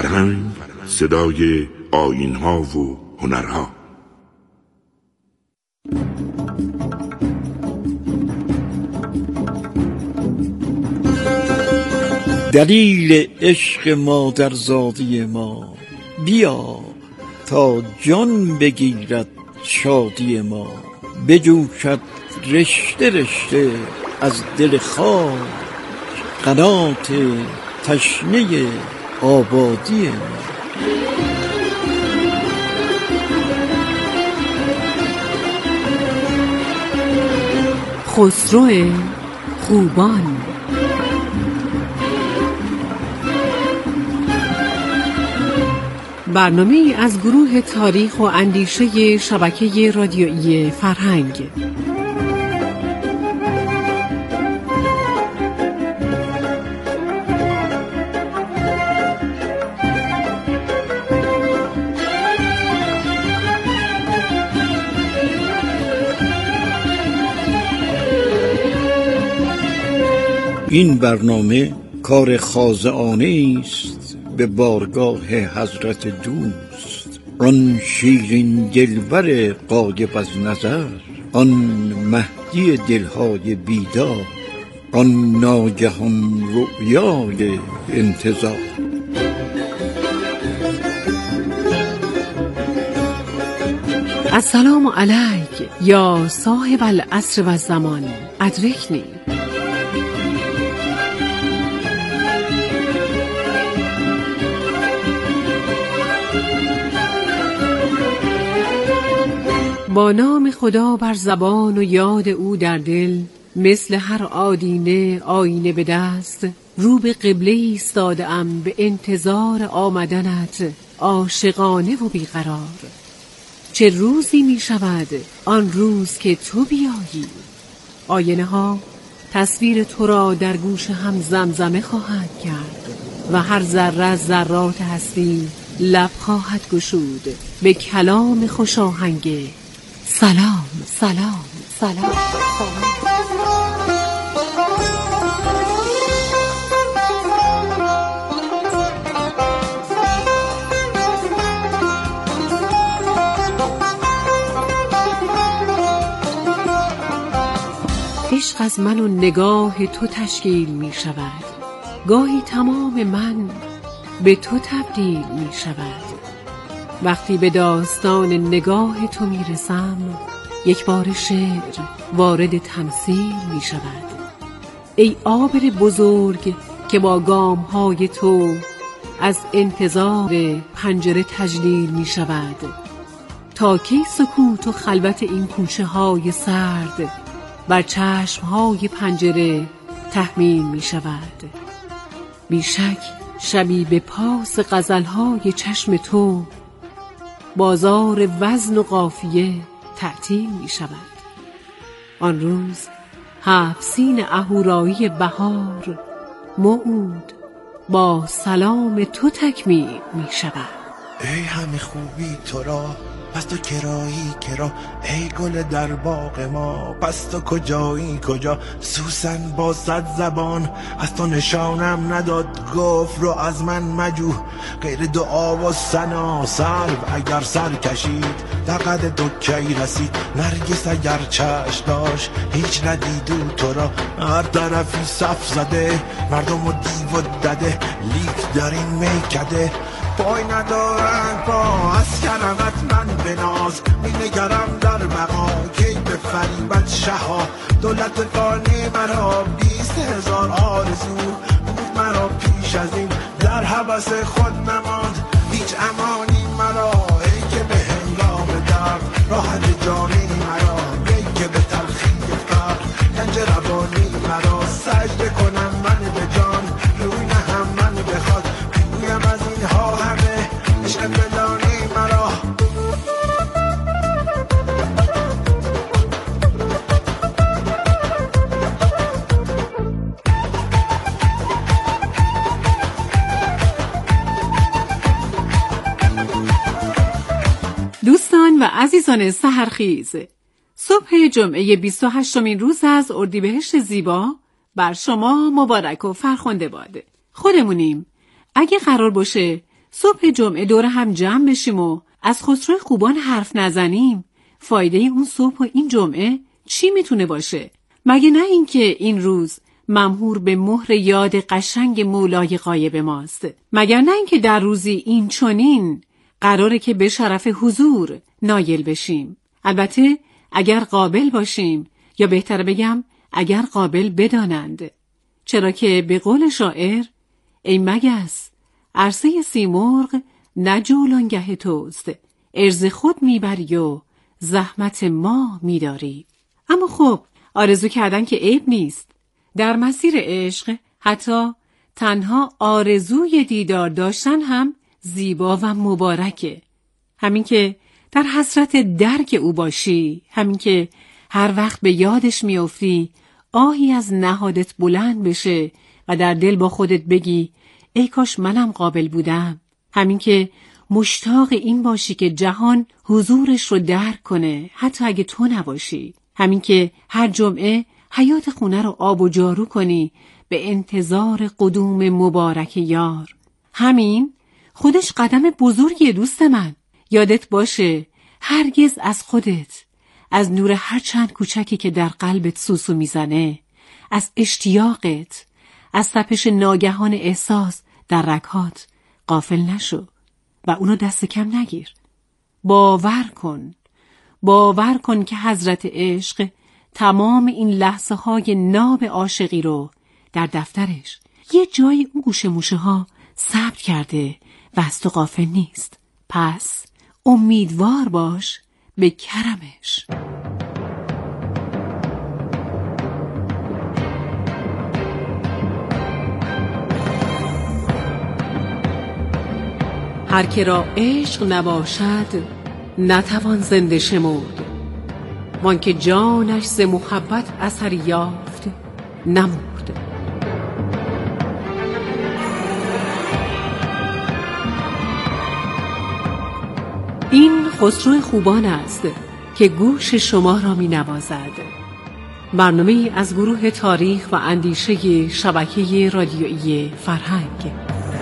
فرهنگ، صدای آیین‌ها و هنرها. دلیل عشق مادرزادی ما، بیا تا جان بگیرد شادی ما. بجوشد رشته رشته از دل خاک، قنات تشنه آبادی ما. خسرو خوبان. برنامه از گروه تاریخ و اندیشه شبکه رادیویی فرهنگ. این برنامه کار خاضعانه است به بارگاه حضرت دوست، آن شیرین دلبر غایب از نظر، آن مهدی دلهای بیدار، آن ناگهان رؤیای انتظار. السلام علیک یا صاحب العصر و الزمان، ادرکنی. با نام خدا بر زبان و یاد او در دل، مثل هر آدینه آینه به دست، رو به قبله ایستاده‌ام به انتظار آمدنت عاشقانه و بیقرار. چه روزی می شود آن روز که تو بیایی، آینه ها تصویر تو را در گوش هم زمزمه خواهد کرد و هر ذره از ذرات هستی لب خواهد گشود به کلام خوش آهنگ سلام سلام سلام سلام. عشق از من و نگاه تو تشکیل می شود، گاهی تمام من به تو تبدیل می شود. وقتی به داستان نگاه تو می رسم، یک بار شعر وارد تمثیل می شود. ای عابر بزرگ که با گام های تو از انتظار پنجره تجلیل می شود، تا کی سکوت و خلوت این کوچه های سرد بر چشم های پنجره تحمیل می شود. بیشک شبی به پاس غزل های چشم تو بازار وزن و قافیه تعطیل می شود. آن روز 7 سین اهورایی بهار موعود با سلام تو تکمیل می شود. ای همه خوبی تو را، پس تو کرایی کرا، ای گل در باغ ما، پس تو کجایی کجا؟ سوسن با 100 زبان از تو نشانم نداد، گفت رو از من مجو غیر دعا و ثنا. سرو اگر سر کشید در قد تو کی رسید، نرگس اگر چشم داشت هیچ ندیدو تو را. هر طرفی صف زده مردم و دیو و دده، لیک در این میکده پای ندارن پا. از کرمت من به ناز می نگرم در بقا، کی به فریبت شها دولت فانی مرا. 20,000 آرزو بود مرا پیش از این، در هوس خود نماند هیچ امانی مرا. ای که به هنگام درد راحت جانی مرا، ای که به تلخی فقر گنج روانی مرا. سجده کنم من به جان روی نهم من بخواد، بگویم از اینها همه عشق بلانی مرا. دوستان و عزیزان سحرخیز، صبح جمعه 28مین روز از اردیبهشت زیبا بر شما مبارک و فرخنده باد. خودمونیم. اگه قرار باشه صبح جمعه دور هم جمع بشیم و از خسرو خوبان حرف نزنیم، فایده اون صبح و این جمعه چی میتونه باشه؟ مگه نه اینکه این روز ممهور به مهر یاد قشنگ مولای غایب ماست؟ مگر نه اینکه در روزی این چنین قراره که به شرف حضور نایل بشیم؟ البته اگر قابل باشیم، یا بهتر بگم اگر قابل بدانند، چرا که به قول شاعر ای مگس عرصه سیمرغ نه جولانگه توست، عرض خود میبری و زحمت ما میداری. اما خب آرزو کردن که عیب نیست. در مسیر عشق حتی تنها آرزوی دیدار داشتن هم زیبا و مبارکه. همین که در حسرت درک او باشی، همین که هر وقت به یادش میافتی آهی از نهادت بلند بشه و در دل با خودت بگی ای کاش منم قابل بودم، همین که مشتاق این باشی که جهان حضورش رو درک کنه حتی اگه تو نباشی، همین که هر جمعه حیات خونه رو آب و جارو کنی به انتظار قدوم مبارک یار، همین خودش قدم بزرگی دوست من. یادت باشه هرگز از خودت، از نور هر چند کوچکی که در قلبت سوسو میزنه، از اشتیاقت، از تپش ناگهان احساس در رگ‌هات غافل نشو و اونو دست کم نگیر. باور کن که حضرت عشق تمام این لحظه های ناب عاشقی رو در دفترش یه جای اون گوشه موشه ها ثبت کرده و از تو غافل نیست. پس امیدوار باش به کرمش. هر که را عشق نباشد نتوان زنده شمرد، وان که جانش ز محبت اثر یافت نمرد. این خسرو خوبان است که گوش شما را می نوازد. برنامه از گروه تاریخ و اندیشه شبکه رادیویی فرهنگ.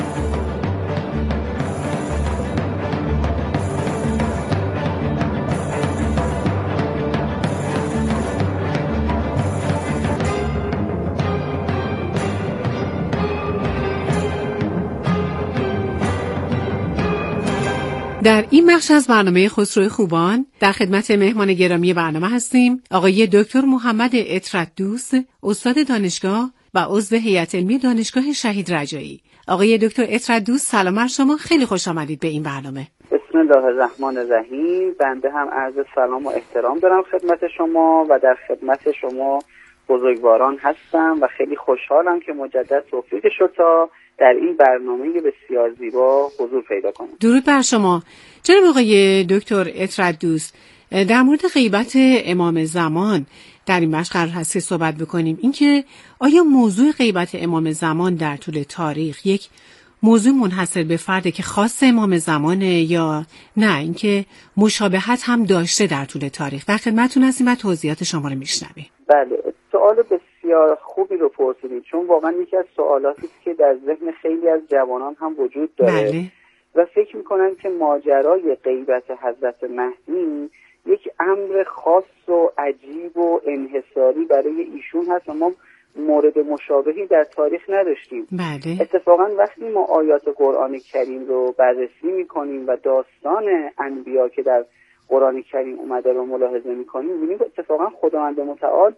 در این بخش از برنامه خسرو خوبان در خدمت مهمان گرامی برنامه هستیم آقای دکتر محمد عطرت دوست، استاد دانشگاه و عضو هیئت علمی دانشگاه شهید رجایی. آقای دکتر عطرت دوست سلام بر شما، خیلی خوش آمدید به این برنامه. بسم الله الرحمن الرحیم. بنده هم عرض سلام و احترام دارم خدمت شما و در خدمت شما بزرگواران هستم و خیلی خوشحالم که مجدد توفیق شد تا در این برنامه بسیار زیبا حضور پیدا کنم. درود بر شما. جناب آقای دکتر عطرت دوست، در مورد غیبت امام زمان در این بخش قرار هست که صحبت بکنیم. اینکه آیا موضوع غیبت امام زمان در طول تاریخ یک موضوع منحصر به فرده که خاص امام زمانه یا نه اینکه مشابهت هم داشته در طول تاریخ؟ در خدمتتون هستیم و توضیحات شما رو میشنویم. بله، سوال بسیار خوبی رو پرسیدید، چون واقعا یکی از سوالاتی است که در ذهن خیلی از جوانان هم وجود داره. بله. و فکر میکنن که ماجرای غیبت حضرت مهدی یک امر خاص و عجیب و انحصاری برای ایشون هست و ما مورد مشابهی در تاریخ نداشتیم. بله. اتفاقا وقتی ما آیات قرآن کریم رو بررسی میکنیم و داستان انبیا که در قرآن کریم اومده رو ملاحظه میکنیم، میبینیم اتفاقا خداوند متعال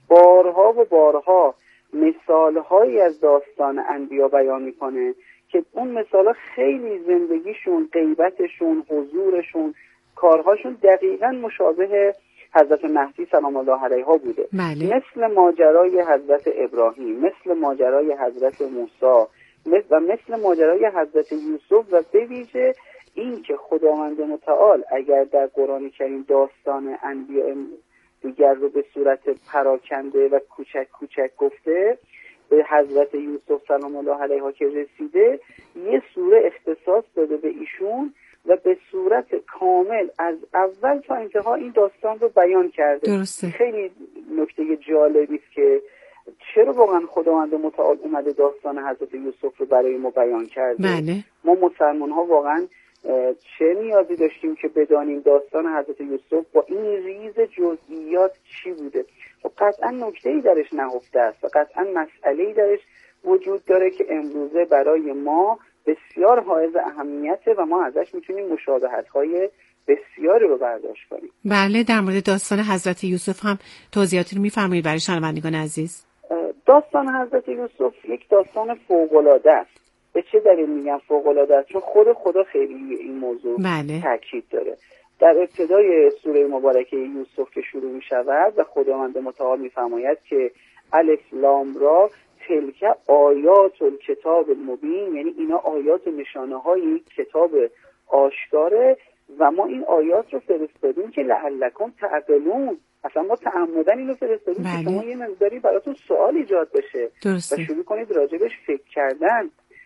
بارها و بارها مثالهایی از داستان انبیا بیان میکنه که اون مثالها خیلی زندگیشون، غیبتشون، حضورشون، کارهاشون دقیقاً مشابه حضرت مهدی سلام الله علیها بوده. بله. مثل ماجرای حضرت ابراهیم، مثل ماجرای حضرت موسی و مثل ماجرای حضرت یوسف و به ویژه این که خداوند متعال اگر در قرآن کریم داستان انبیا دیگر رو به صورت پراکنده و کوچک کوچک گفته، به حضرت یوسف سلام الله علیها که رسیده یه سوره اختصاص داده به ایشون و به صورت کامل از اول تا انتها این داستان رو بیان کرده. درسته. خیلی نکته جالبی است که چرا واقعا خداوند متعال اومده داستان حضرت یوسف رو برای ما بیان کرده؟ بله. ما مسلمان ها واقعا چه نیازی داشتیم که بدانیم داستان حضرت یوسف با این ریز جزئیات چی بوده؟ و قطعا نکته‌ای درش نهفته است و قطعا مسئله‌ای درش وجود داره که امروزه برای ما بسیار حائز اهمیته و ما ازش میتونیم مشابهت‌های بسیاری رو برداشت کنیم. بله، در مورد داستان حضرت یوسف هم توضیحاتی رو می‌فرمایید برای شنوندگان عزیز؟ داستان حضرت یوسف یک داستان فوق‌العاده است. به چه دلیل میگم فوق‌العاده است؟ چون خدا خیلی این موضوع تاکید داره. در ابتدای سوره مبارکه یوسف که شروع می‌شود و خداوند متعال می‌فرماید که الف لام را تلک آیات الکتاب المبین، یعنی اینا آیات و نشانه‌های کتاب آشکاره و ما این آیات رو فرستادیم که لعلکم تعقلون. اصلا ما تعمدن اینو فرستادیم که شما یه مقداری براتون سوال ایجاد بشه و شروع کنید راجبش فکر کردن.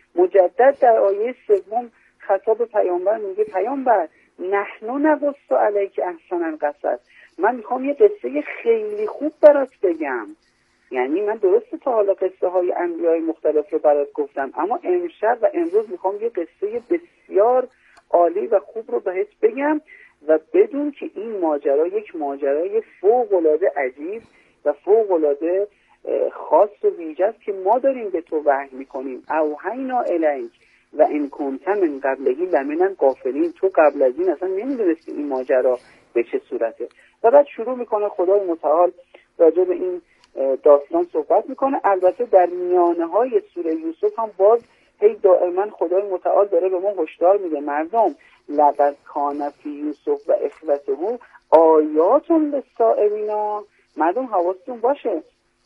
مجدد در آیه 3 خطاب پیامبر میگه پیامبر نحنو نقص علیک احسن القصص، من میخوام یه قصه خیلی خوب برات بگم. یعنی من درسته تا حالا قصه های انبیای مختلف رو برات گفتم، اما امشب و امروز میخوام یه قصه بسیار عالی و خوب رو بهت بگم و بدون که این ماجرا یک ماجرای فوق‌العاده عجیب و فوق‌العاده خاص و ویژه است که ما داریم به تو وحی میکنیم. اوحینا الیک و ان کنت من قبلهی لمن غافلین، تو قبل از این اصلا نمیدونستی این ماجرا به چه صورته. و بعد شروع میکنه خدای متعال راجع به این داستان صحبت میکنه. البته در میانه های سوره یوسف هم باز هی دائما خدای متعال داره به ما هشدار میده مردم لقد کان فی یوسف و اخوته آیات للسائلین، مردم حواستون باشه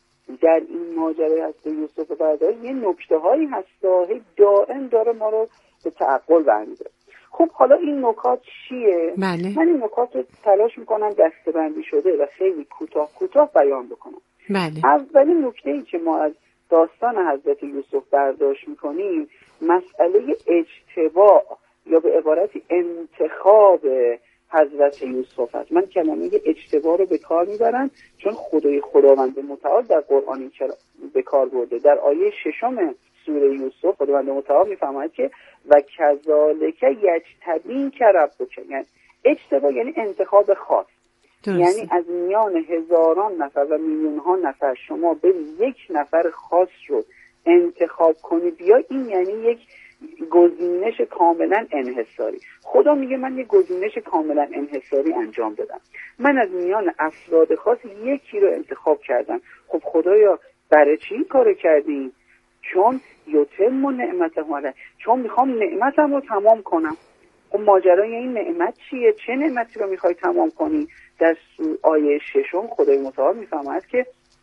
در این ماجرای هست یوسف و برادرش یه نکته هایی هست هی دائم داره ما رو به تعقل برمی‌داره. خب حالا این نکات چیه؟ بله. من این نکات رو تلاش میکنم دسته‌بندی شده و خیلی کوتاه بیان بکنم. بله. اولین نکته‌ای که ما از داستان حضرت یوسف برداشت میکنیم مسئله اجتباع یا به عبارتی انتخاب حضرت یوسف است. من کلمه اجتباع رو به کار میبرم چون خداوند متعال در قرآن این به کار برده. در آیه 6 سوره یوسف خداوند متعال میفرماید که و کذالک یجتبیک ربک، یعنی اجتباع یعنی انتخاب خاص. یعنی از میان هزاران نفر و میلیون ها نفر شما به یک نفر خاص رو انتخاب کنی بیا، این یعنی یک گزینش کاملا انحصاری. خدا میگه من یک گزینش کاملا انحصاری انجام دادم، من از میان افراد خاص یکی رو انتخاب کردم. خب خدایا برای چی این کارو کردی؟ چون یتم نعمته علی، چون میخوام نعمتم رو تمام کنم. خب ماجرای این نعمت چیه؟ چه نعمتی رو میخوای تمام کنی؟ در آیه 6 خدای متعال میفرماید که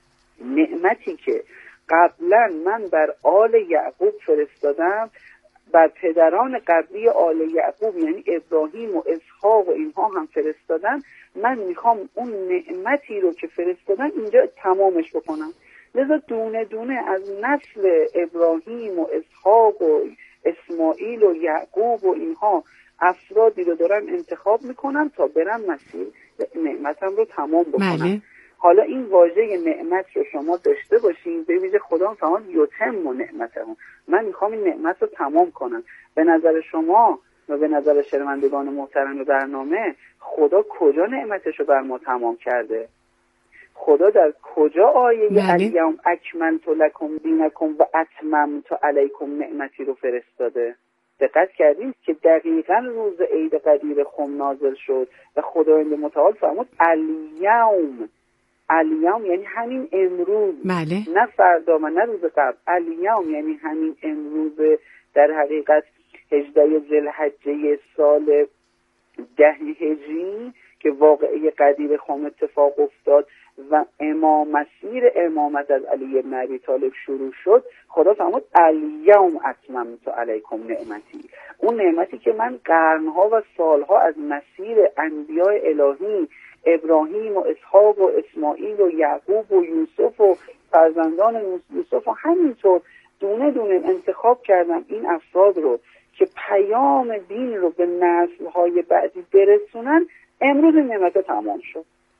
نعمتی که قبلا من بر آل یعقوب فرستادم، بر پدران قبلی آل یعقوب یعنی ابراهیم و اسحاق و اینها هم فرستادم، من میخوام اون نعمتی رو که فرستادم اینجا تمامش بکنم. لذا دونه دونه از نسل ابراهیم و اسحاق و اسماعیل و یعقوب و اینها افرادی رو دارم انتخاب میکنم تا برم مسیر نعمتم رو تمام بکنم. بله. حالا این واژه نعمت رو شما داشته باشین، به ویژه خدا فرمان یتم نعمتهم، من میخوام این نعمت رو تمام کنم. به نظر شما و به نظر شنوندگان محترم برنامه خدا کجا نعمتش رو بر ما تمام کرده؟ خدا در کجا آیه الیوم اکملت لکم دینکم و اتممت علیکم نعمتی رو فرستاده؟ دقت کردیم که دقیقاً روز عید قدیر خم نازل شد و خداوند متعال فرمود الیوم یعنی همین امروز. بله. نه فردا و نه روز قبل. الیوم یعنی همین امروز، در حقیقت 18 ذوالحجه سال 10 هجری که واقعه قدیر خم اتفاق افتاد و مسیر امامت از علی بن ابی طالب شروع شد. خدا فرمود الیوم اتممت علیکم نعمتی، اون نعمتی که من قرنها و سالها از مسیر انبیاء الهی ابراهیم و اسحاق و اسماعیل و یعقوب و یوسف و فرزندان یوسف و همینطور دونه دونه انتخاب کردم این افراد رو که پیام دین رو به نسل‌های بعدی برسونن. امروز نعمت تمام شد.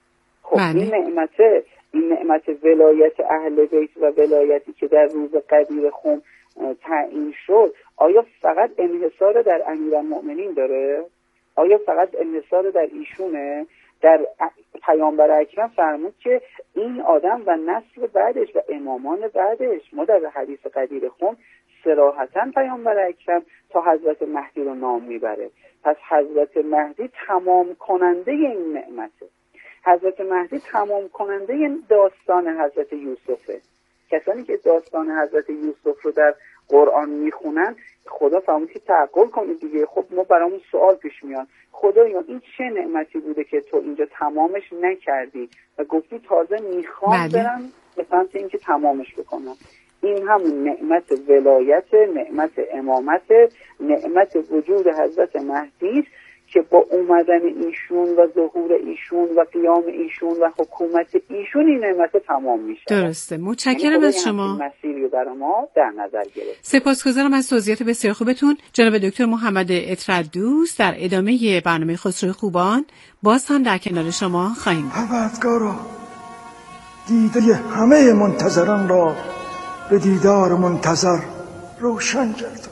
خب این نعمت ولایت اهل بیت و ولایتی که در روز قدیر خم تعیین شد، آیا فقط انحصار در امیرالمؤمنین داره؟ آیا فقط انحصار در ایشونه؟ در پیامبر اکرم فرمود که این آدم و نسل بعدش و امامان بعدش. ما در حدیث قدیر خم صراحتاً پیامبر اکرم تا حضرت مهدی رو نام میبره. پس حضرت مهدی تمام کننده این نعمته. حضرت مهدی تمام کننده داستان حضرت یوسفه. کسانی که داستان حضرت یوسف رو در قرآن میخونن، خدا فرمود که تعقل کنید دیگه. خب ما برامون سوال پیش میاد، خدایا این چه نعمتی بوده که تو اینجا تمامش نکردی و گفتی تازه میخوام برم به سمت اینکه تمامش بکنم. این همون نعمت ولایت، نعمت امامت، نعمت وجود حضرت مهدی است که با اومدن ایشون و ظهور ایشون و قیام ایشون و حکومت ایشون این نعمت تمام میشه. درسته. متشکرم از شما. مسیری رو برای ما در نظر گرفت. سپاسگزارم از توضیحات بسیار خوبتون جناب دکتر محمد عطرت دوست. در ادامه برنامه خسروی خوبان باز هم در کنار شما خواهیم بود. پروردگارا، دیده همه منتظران را به دیدار منتظر روشن گردان.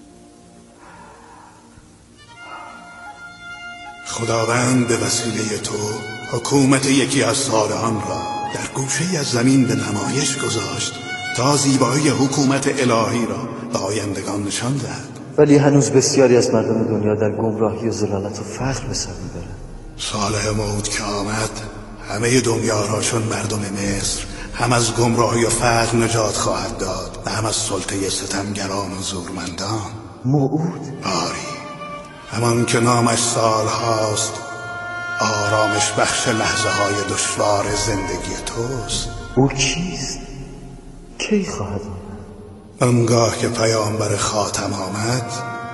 خداوند به وسیله تو حکومت یکی از صالحان را در گوشه از زمین به نمایش گذاشت تا زیبایی حکومت الهی را به آیندگان نشان دهد. ولی هنوز بسیاری از مردم دنیا در گمراهی و ضلالت و فقر به سر میبرند. صالح موعود که آمد، همه دنیا را چون مردم مصر هم از گمراهی و فقر نجات خواهد داد و هم از سلطه ستمگران و زورمندان. موعود؟ آری، همان که نامش سال هاست، آرامش بخش لحظه های دشوار زندگی توست. او کیست؟ کی خواهد آمد؟ آنگاه که پیامبر خاتم آمد،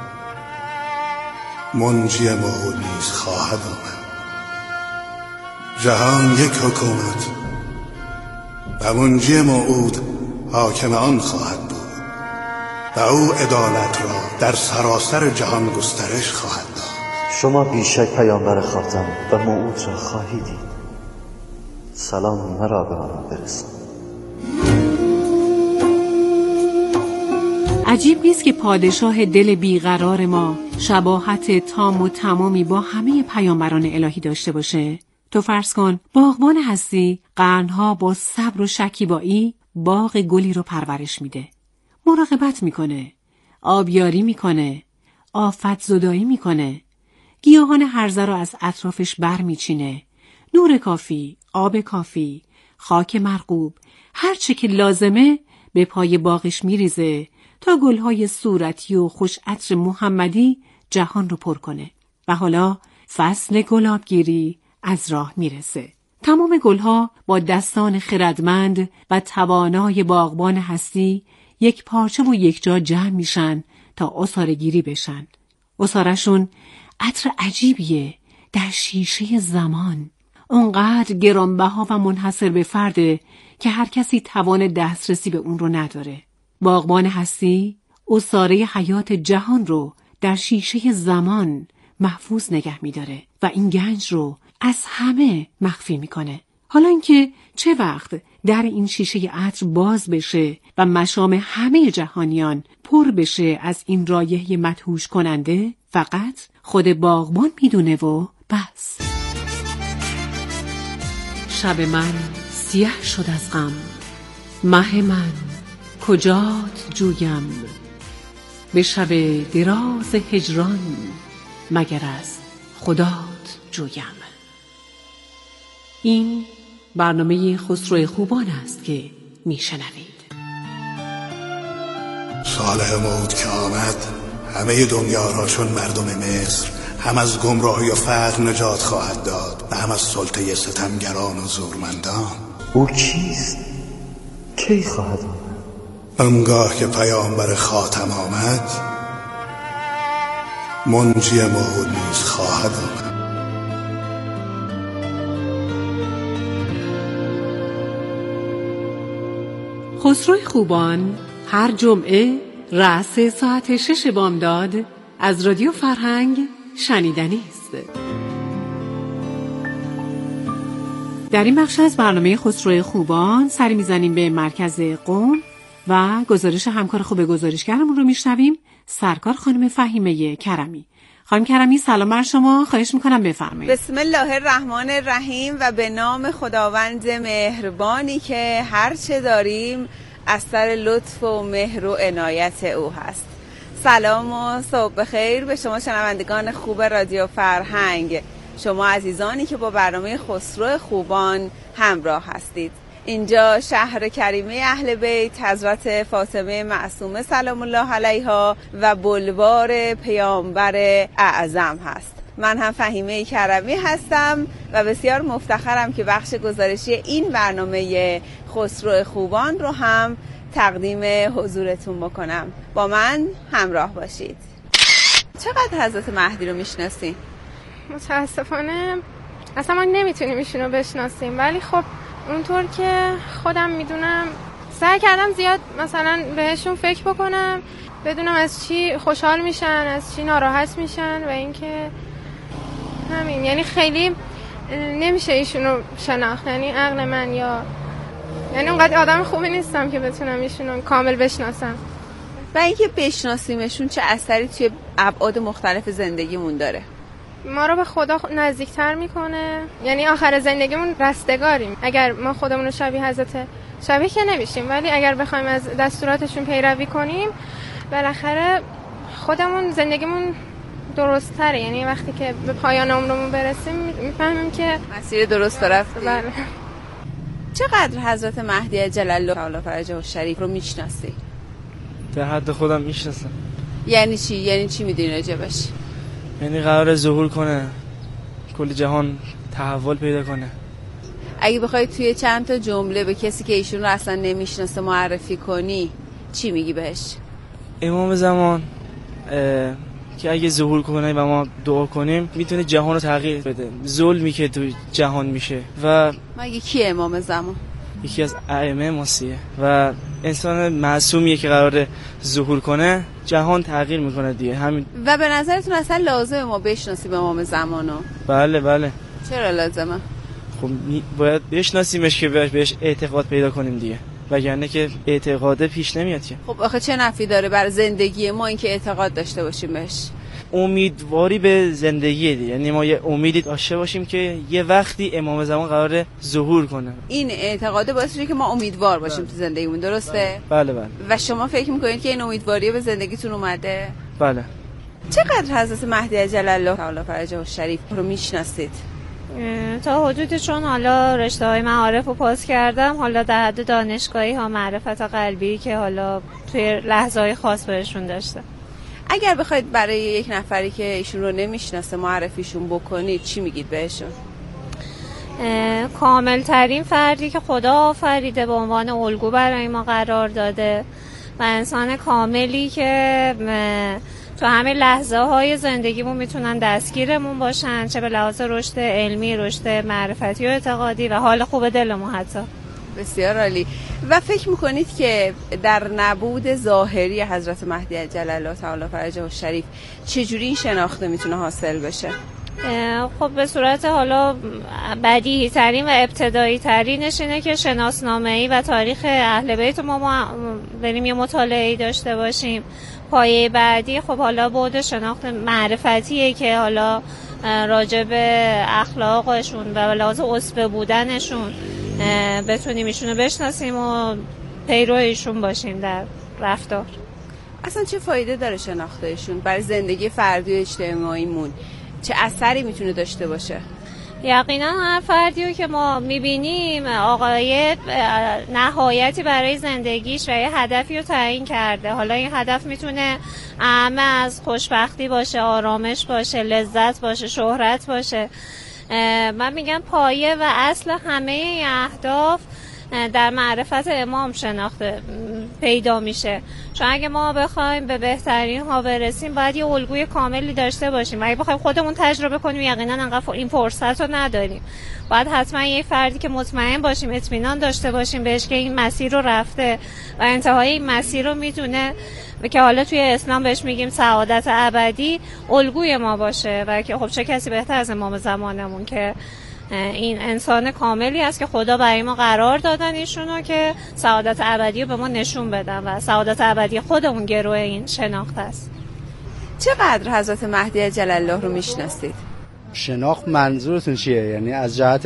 منجی موعود نیز خواهد آمد. جهان یک حکومت و منجی موعود حاکم آن خواهد بود و او عدالت را در سراسر جهان گسترش خواهد داد. شما بیشک پیامبر خاتم و موعود را خواهیدید. سلام مرا به آن برسان. عجیب نیست که پادشاه دل بیقرار ما شباهت تام و تمامی با همه پیامبران الهی داشته باشه. تو فرض کن باغبان هستی قرنها با صبر و شکیبایی باغ گلی رو پرورش میده، مراقبت میکنه، آبیاری میکنه، آفت زدایی میکنه، گیاهان هرزه رو از اطرافش بر میچینه، نور کافی، آب کافی، خاک مرغوب، هر چه که لازمه به پای باغش میریزه تا گلهای صورتی و خوش عطر محمدی جهان رو پر کنه. و حالا فصل گلابگیری از راه میرسه. تمام گلها با دستان خردمند و توانای باغبان هستی یک پارچه و یک جا جمع میشن تا عصاره گیری بشن. عصاره‌شون عطر عجیبیه در شیشه زمان، اونقدر گرانبها و منحصر به فرده که هر کسی توان دسترسی به اون رو نداره. باغبان هستی عصاره حیات جهان رو در شیشه زمان محفوظ نگه میداره و این گنج رو از همه مخفی میکنه. حالا اینکه چه وقت در این شیشه عطر باز بشه و مشام همه جهانیان پر بشه از این رایحه مدهوش کننده، فقط خود باغبان میدونه و بس. شب من سیاه شد از غم، مه من کجات جویم، به شب دراز هجران مگر از خدات جویم. این برنامه خسروی خوبان است که میشنوید. صالح موعود که آمد، همه دنیا را چون مردم مصر هم از گمراهی و فقر نجات خواهد داد و هم از سلطه ستمگران و زورمندان. او کیست؟ کی خواهد آمد؟ آنگاه که پیامبر خاتم آمد، منجی موعود نیز خواهد آمد. خسروی خوبان هر جمعه رأس ساعت 6 بامداد از رادیو فرهنگ شنیدنی است. در این بخش از برنامه خسرو خوبان سری میزنیم به مرکز قم و گزارش همکار خوب گزارشگرمون رو میشنویم، سرکار خانم فهیمه کرمی. خانم کرمی سلام بر شما، خواهش میکنم بفرمایید. بسم الله الرحمن الرحیم و به نام خداوند مهربانی که هر چه داریم از سر لطف و مهر و عنایت او هست. سلام و صبح بخیر به شما شنوندگان خوب رادیو فرهنگ، شما عزیزانی که با برنامه خسرو خوبان همراه هستید. اینجا شهر کریمه اهل بیت حضرت فاطمه معصومه سلام الله علیها و بلوار پیامبر اعظم هست. من هم فهیمه کرمی هستم و بسیار مفتخرم که بخش گزارشی این برنامه خسرو خوبان رو هم تقدیم حضورتون بکنم. با من همراه باشید. چقدر حضرت مهدی رو میشناسین؟ متاسفانه اصلا ما نمیتونیم ایشون رو بشناسیم، ولی خب اونطور که خودم میدونم سعی کردم زیاد مثلا بهشون فکر بکنم، بدونم از چی خوشحال میشن، از چی ناراحت میشن و اینکه همین، یعنی خیلی نمیشه ایشون رو شناخت، یعنی عقل من یعنی اونقدر آدم خوبی نیستم که بتونم ایشون رو کامل بشناسم. و اینکه بشناسیمشون چه اثری توی ابعاد مختلف زندگیمون داره؟ ما رو به خدا نزدیکتر میکنه، یعنی آخر زندگیمون رستگاریم. اگر ما خودمون رو شبیه که نمیشیم، ولی اگر بخوایم از دستوراتشون پیروی کنیم بالاخره خودمون زندگیمون درست تره. یعنی وقتی که به پایان عمرمون برسیم میفهمیم که مسیر درست رفتیم. بله. چقدر حضرت مهدی عجل الله تعالی فرجه الشریف رو میشناسی؟ در حد خودم میشناسم. یعنی چی؟ یعنی چی میدونی راجبش؟ یعنی قراره ظهور کنه، کل جهان تحول پیدا کنه. اگه بخوای توی چند تا جمله به کسی که ایشون رو اصلا نمیشناسه معرفی کنی چی میگی بهش؟ امام زمان که اگه ظهور کنه و ما دعا کنیم میتونه جهان رو تغییر بده، ظلمی که تو جهان میشه. و مگه کی امام زمان؟ یکی از ائمه مسیحه و انسان معصومیه که قراره ظهور کنه، جهان تغییر میکنه دیگه همین. و به نظرتون اصلا لازمه ما بشناسیم امام زمانو؟ بله. چرا لازمه؟ خب باید بشناسیمش که بهش اعتقاد پیدا کنیم دیگه، وگرنه که اعتقاد پیش نمیاد که. خب آخه چه نفعی داره برای زندگی ما اینکه اعتقاد داشته باشیم بهش؟ امیدواری به زندگی دیگه، یعنی ما یه امیدی داشته باشیم که یه وقتی امام زمان قراره ظهور کنه. این اعتقاده باعث میشه که ما امیدوار باشیم تو زندگیمون، درسته؟ بله. و شما فکر میکنید که این امیدواری به زندگیتون اومده؟ بله. چقدر حضرت مهدی عجل الله تعالی فرجه الشریف رو میشناسید؟ تا حدودی، چون حالا رشته‌های معارف رو پاس کردم، حالا در حد دانشگاهی ها معرفت قلبی که حالا توی لحظه‌های خاص بهشون داشته. اگر بخواید برای یک نفری که ایشون رو نمیشناسه معرفیشون بکنید چی میگید بهشون؟ کامل ترین فردی که خدا آفریده به عنوان الگو برای ما قرار داده و انسان کاملی که تو همه لحظه های زندگیمون میتونن دستگیرمون باشن، چه به لحاظ رشد علمی، رشد معرفتی و اعتقادی و حال خوب دلمون حتی. بسیار عالی. و فکر میکنید که در نبود ظاهری حضرت مهدی عجل الله تعالی فرجه الشریف چجوری این شناخته میتونه حاصل بشه؟ خب به صورت حالا بدیهی ترین و ابتدایی ترینش اینه که شناسنامه‌ای و تاریخ اهل بیت ما بریم یه مطالعه‌ای داشته باشیم. پایه بعدی خب حالا بعد شناخت معرفتیه که حالا راجع به اخلاقشون و لحاظ اسوه بودنشون بتونیم ایشونو بشناسیم و پیرو ایشون باشیم در رفتار. اصلا چه فایده داره شناختشون برای زندگی فردی و اجتماعیمون؟ چه اثری میتونه داشته باشه؟ یقینا هر فردی رو که ما میبینیم آقای نهایتی برای زندگیش و یه هدفی رو تعیین کرده. حالا این هدف میتونه اهم از خوشبختی باشه، آرامش باشه، لذت باشه، شهرت باشه. من میگم پایه و اصل همه این اهداف در معرفت امام شناخته پیدا میشه. چون اگه ما بخوایم به بهترین ها برسیم باید یه الگوی کاملی داشته باشیم و اگه بخوایم خودمون تجربه کنیم یقینا انقدر این فرصت رو نداریم. باید حتما یه فردی که مطمئن باشیم، اطمینان داشته باشیم بهش که این مسیر رو رفته و انتهای این مسیر رو میدونه و که حالا توی اسلام بهش میگیم سعادت ابدی، الگوی ما باشه. و که خب چه کسی بهتر از امام زمانمون که این انسان کاملی است که خدا برای ما قرار دادن ایشونو که سعادت ابدی رو به ما نشون بدن و سعادت ابدی خودمون گروه این شناخت است. چقدر حضرت مهدی عجل الله رو میشناسید؟ شناخت منظورتون چیه؟ یعنی از جهت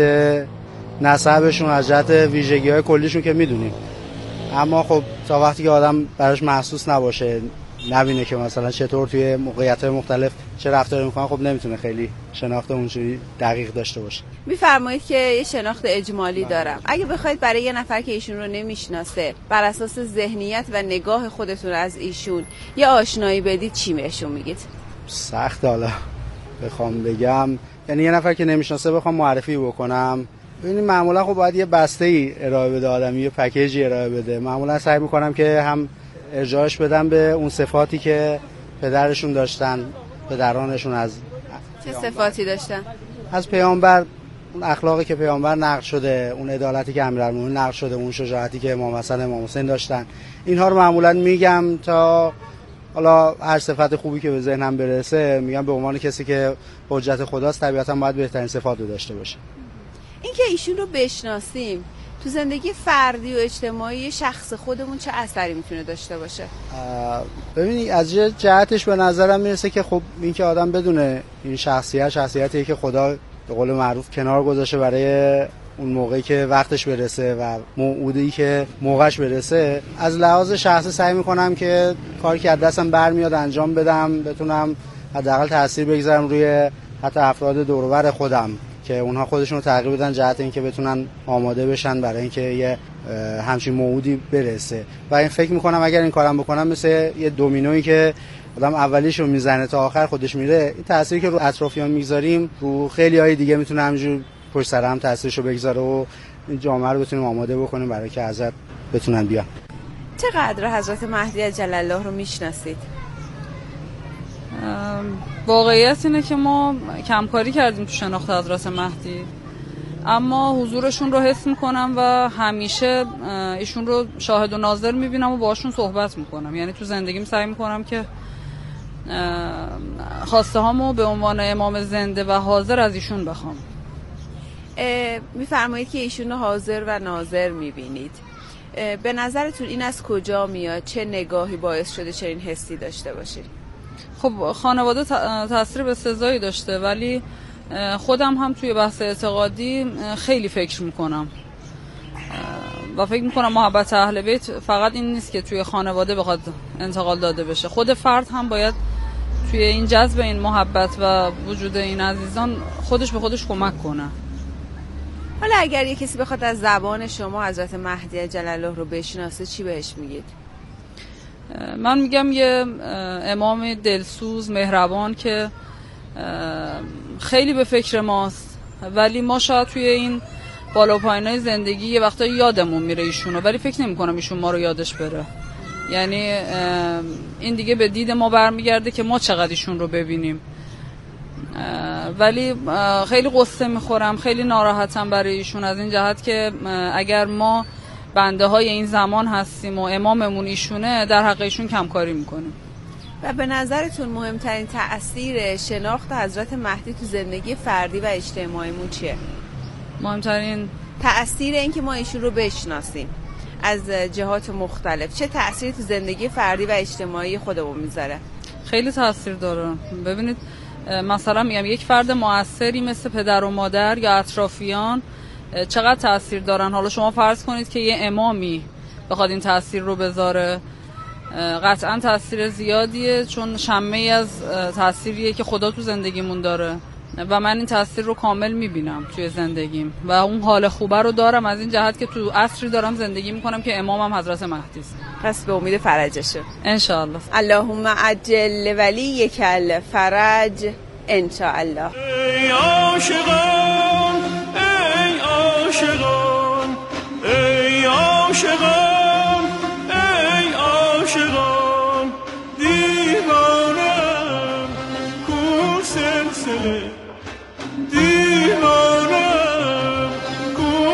نسبشون، از جهت ویژگی‌های کلیشون که میدونیم، اما خب تا وقتی که آدم براش محسوس نباشه، نبینه که مثلا چطور توی موقعیت‌های مختلف چه رفتاری میکنن، خب نمیتونه خیلی شناخت اونجوری دقیق داشته باشه. میفرمایید که یه شناخت اجمالی دارم. اگه بخواید برای یه نفر که ایشون رو نمیشناسه بر اساس ذهنیت و نگاه خودتون از ایشون یه آشنایی بدید، چی بهشون میگید؟ سخته حالا بخوام بگم، یعنی یه نفر که نمیشناسه بخوام معرفی بکنم، ببینید معمولا خب باید یه بسته‌ای ارائه بده آدم، یه پکیجی ارائه بده. معمولا سعی میکنم که هم ارجاعش بدم به اون صفاتی که پدرشون داشتن، پدرانشون از چه صفاتی داشتن؟ از پیامبر، اون اخلاقی که پیامبر نقل شده، اون عدالتی که امیرالمومنین نقل شده، اون شجاعتی که امام حسن امام حسین داشتن، اینها رو معمولا میگم تا حالا هر صفت خوبی که به ذهنم برسه میگم به عنوان کسی که حجت خداست طبیعتا باید بهترین صفات رو داشته باشه. این که ایشون رو بشناسیم تو زندگی فردی و اجتماعی شخص خودمون چه اثری میتونه داشته باشه؟ ببینید از جهتش به نظرم میرسه که خب این که آدم بدونه این شخصیتیه که خدا به قول معروف کنار گذاشته برای اون موقعی که وقتش برسه و موعودی که موقعش برسه. از لحاظ شخصی سعی میکنم که کاری که از دستم برمیاد انجام بدم، بتونم حداقل تاثیر بگذارم روی حتی افراد دور و بر خودم که اونها خودشون رو تغییر بدن جهت اینکه بتونن آماده بشن برای اینکه یه همچین موعودی برسه. و این فکر میکنم اگر این کارم بکنم مثل یه دومینویی که آدم اولیشو میزنه تا آخر خودش میره، این تأثیری که رو اطرافیان میگذاریم رو خیلی های دیگه میتونه همینجور پشت سر هم تأثیرشو بگذاره و این جامعه رو بتونیم آماده بکنیم برای که حضرت بتونن بیان. چقدر حضرت مهدی عجل الله رو میشناسید؟ واقعیت اینه که ما کمکاری کردیم تو شناخت حضرت مهدی، اما حضورشون رو حس میکنم و همیشه ایشون رو شاهد و ناظر میبینم و باشون صحبت میکنم. یعنی تو زندگیم سعی میکنم که خواسته هامو به عنوان امام زنده و حاضر از ایشون بخوام. میفرمایید که ایشون رو حاضر و ناظر میبینید. به نظرتون این از کجا میاد؟ چه نگاهی باعث شده چنین حسی داشته باشید؟ خب خانواده تاثیر بسزایی داشته، ولی خودم هم توی بحث اعتقادی خیلی فکر میکنم و فکر میکنم محبت اهل بیت فقط این نیست که توی خانواده بخواد انتقال داده بشه، خود فرد هم باید توی این جذب این محبت و وجود این عزیزان خودش به خودش کمک کنه. حالا اگر یه کسی بخواد از زبان شما حضرت مهدی عجل الله رو بشناسه چی بهش میگید؟ من میگم یه امام دلسوز مهربان که خیلی به فکر ماست، ولی ما شاید توی این بالا و پایینای زندگی یه وقتا یادمون میره ایشونو، ولی فکر نمی کنم ایشون ما رو یادش بره. یعنی این دیگه به دید ما برمیگرده که ما چقدر ایشون رو ببینیم. ولی خیلی قصه میخورم، خیلی ناراحتم برای ایشون از این جهت که اگر ما بنده های این زمان هستیم و اماممون ایشونه، در حق ایشون کمکاری میکنیم. و به نظرتون مهمترین تأثیر شناخت حضرت مهدی تو زندگی فردی و اجتماعیمون چیه؟ مهمترین تأثیر این که ما ایشون رو بشناسیم از جهات مختلف چه تأثیری تو زندگی فردی و اجتماعی خودمون میذاره؟ خیلی تأثیر داره. ببینید مثلا میگم یک فرد مؤثری مثل پدر و مادر یا اطرافیان چقدر تأثیر دارن. حالا شما فرض کنید که یه امامی بخواد این تأثیر رو بذاره، قطعا تأثیر زیادیه، چون شمعی از تأثیریه که خدا تو زندگیمون داره و من این تأثیر رو کامل میبینم توی زندگیم و اون حال خوبه رو دارم از این جهت که تو عصری دارم زندگی میکنم که امامم حضرت مهدی است. پس به امید فرجشه انشاءالله. اللهم عجل ولی یک الفرج انشاءالله.